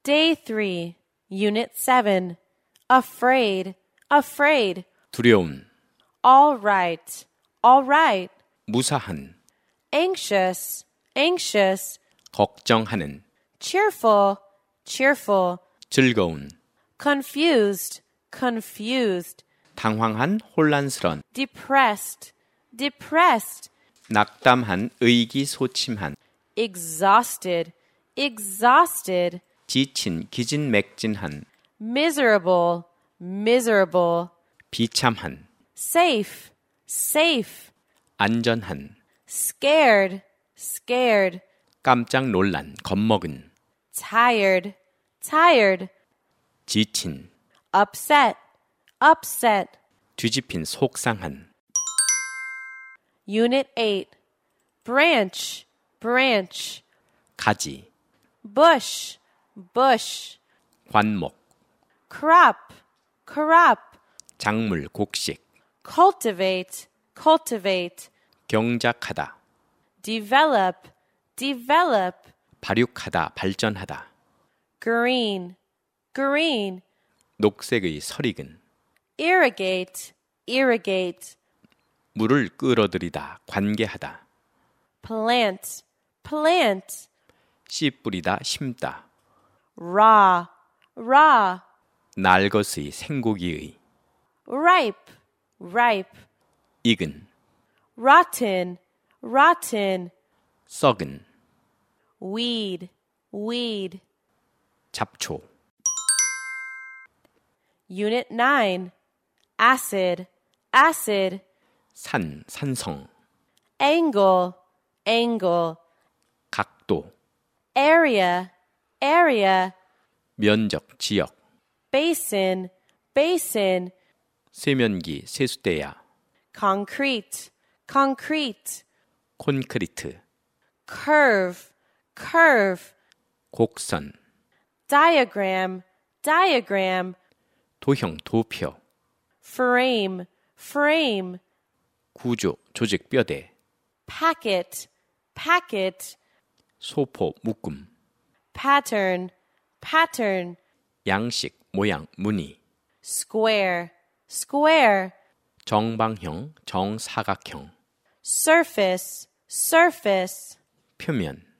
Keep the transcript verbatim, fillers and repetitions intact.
Day three, Unit seven. Afraid, afraid. 두려운, All right, all right. 무사한, Anxious, anxious. 걱정하는, Cheerful, cheerful. 즐거운, Confused, confused. 당황한, 혼란스런, Depressed, depressed. 낙담한, 의기소침한, Exhausted, exhausted. 지친, 기진맥진한, Miserable, miserable. 비참한, Safe, safe. 안전한, Scared, scared. 깜짝 놀란, 겁먹은, Tired, tired. 지친, Upset, upset. 뒤집힌, 속상한. Unit eight. Branch, branch. 가지, Bush, bush. 관목, Crop, crop. 작물, 곡식, Cultivate, cultivate. 경작하다, Develop, develop. 발육하다, 발전하다. Green, green. 녹색의 설익은 Irrigate, irrigate. 물을 끌어들이다, 관계하다. Plant, plant. 씨 뿌리다, 심다. Raw, raw. 날 것의, 생고기의. Ripe, ripe. 익은, Rotten, rotten. 썩은, Weed, weed. 잡초. Unit nine. Acid, acid. 산, 산성. Angle, angle. 각도. Area, area. 면적, 지역. Basin, basin. 세면기, 세수대야. Concrete, concrete. 콘크리트. Curve, curve. 곡선. Diagram, diagram. 도형, 도표. Frame, frame. 구조, 조직, 뼈대. Packet, packet. 소포, 묶음. Pattern, pattern. 양식, 모양, 무늬. Square, square. 정방형, 정사각형. Surface, surface. 표면.